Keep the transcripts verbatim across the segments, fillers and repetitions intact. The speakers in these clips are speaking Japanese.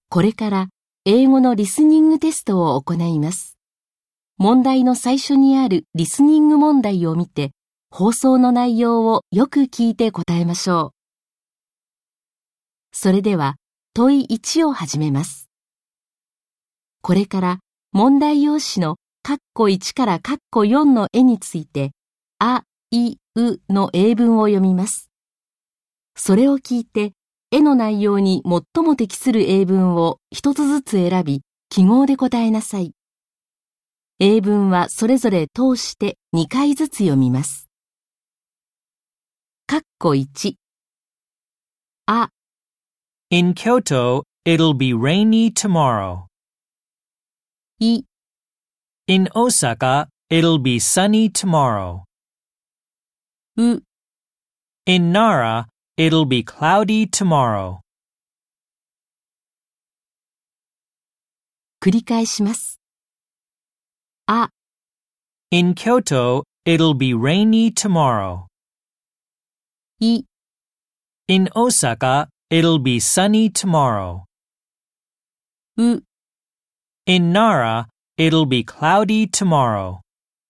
これから英語のリスニングテストを行います。問題の最初にあるリスニング問題を見て、放送の内容をよく聞いて答えましょう。それでは問いいちを始めます。これから問題用紙のカッコいちからカッコよんの絵について、あ、い、うの英文を読みます。それを聞いて、絵の内容に最も適する英文を一つずつ選び、記号で答えなさい。英文はそれぞれ通してにかいずつ読みます。カッコいち。あ、 In Kyoto, it'll be rainy tomorrow. い、 In Osaka, it'll be sunny tomorrow. う、 In Nara, it'll be cloudy tomorrow. 繰り返します。あ、 In Kyoto, it'll be rainy tomorrow. い、 In Osaka, it'll be sunny tomorrow. う、 In Nara, it'll be cloudy tomorrow.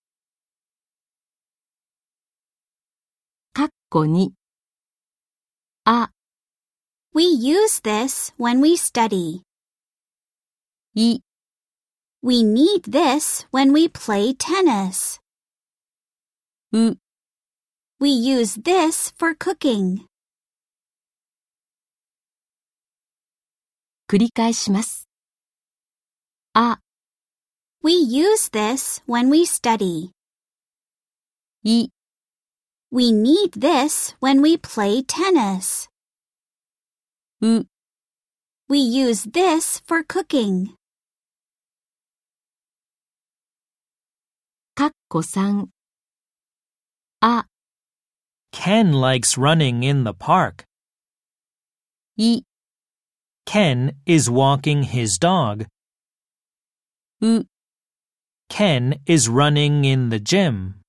カッコに。あ、 We use this when we study. い、 We need this when we play tennis. う、 We use this for cooking. 繰り返します。あ、 We use this when we study. い、 We need this when we play tennis. う、 We use this for cooking. カッコさん。あ、 Ken likes running in the park. い、 Ken is walking his dog. う、 Ken is running in the gym.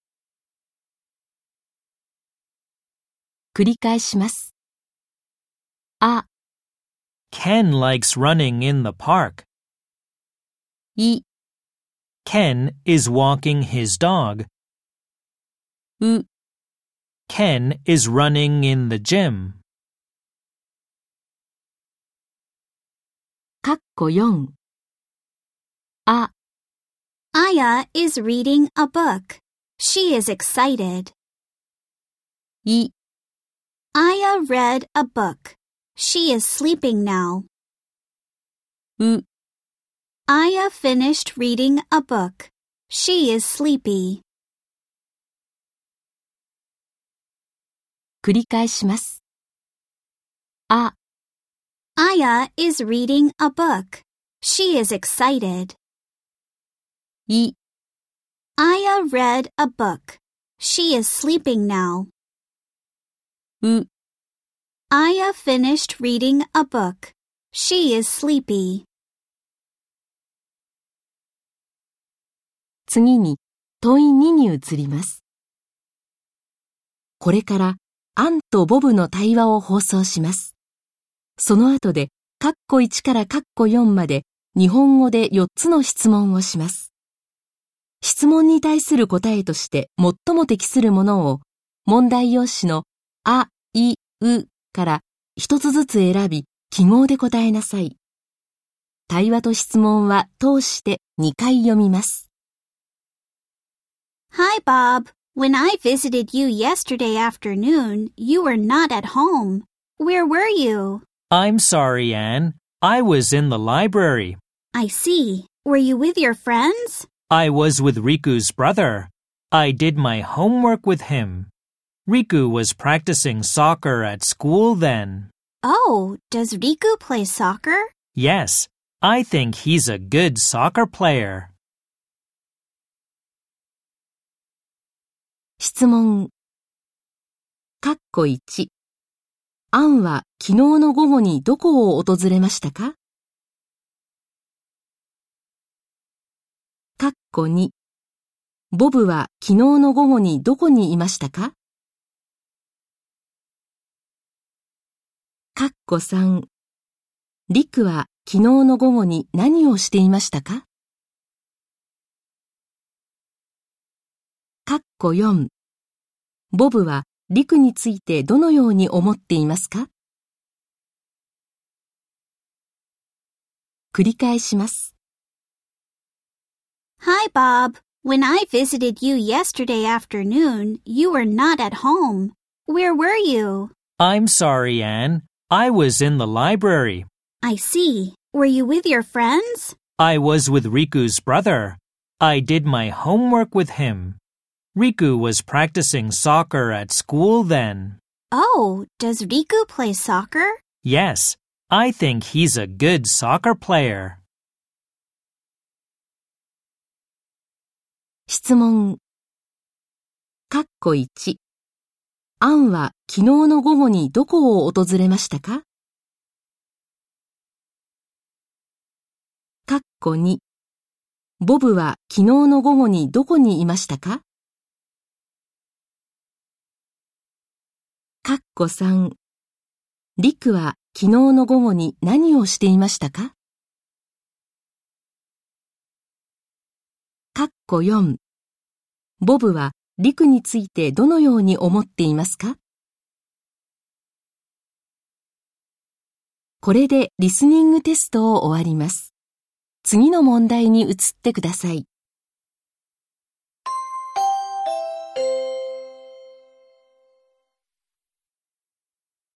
繰り返します。あ、 Ken likes running in the park. い、 Ken is walking his dog. う、 Ken is running in the gym. カッコよん。あ、 Aya is reading a book. She is excited. い、 Aya read a book. She is sleeping now. う、 Aya finished reading a book. She is sleepy. 繰り返します。あ、 Aya is reading a book. She is excited. い、 Aya read a book. She is sleeping now. う、 Aya finished reading a book. She is sleepy. 次に問いにに移ります。これからアンとボブの対話を放送します。その後でカッコいちからカッコよんまで日本語でよっつの質問をします。質問に対する答えとして最も適するものを問題用紙のあ、い、うから一つずつ選び記号で答えなさい。対話と質問は通してにかい読みます。 Hi, Bob. When I visited you yesterday afternoon, you were not at home. Where were you? I'm sorry, Anne. I was in the library. I see. Were you with your friends? I was with Riku's brother. I did my homework with him. Riku was practicing soccer at school then. Oh, does Riku play soccer? Yes, I think he's a good soccer player. 質問。カッコいち。アンは昨日の午後にどこを訪れましたか？カッコに。ボブは昨日の午後にどこにいましたか？カッコさん。リクは昨日の午後に何をしていましたか？かっこよん。ボブはリクについてどのように思っていますか？繰り返します。 Hi, Bob. When I visited you yesterday afternoon, you were not at home. Where were you? I'm sorry, Anne. I was in the library. I see. Were you with your friends? I was with Riku's brother. I did my homework with him. Riku was practicing soccer at school then. Oh, does Riku play soccer? Yes, I think he's a good soccer player. 質問。かっこいち。アンは昨日の午後にどこを訪れましたか？かっこに。ボブは昨日の午後にどこにいましたか？かっこさん。リクは昨日の午後に何をしていましたか？かっこよん。ボブはリクについてどのように思っていますか？これでリスニングテストを終わります。次の問題に移ってください。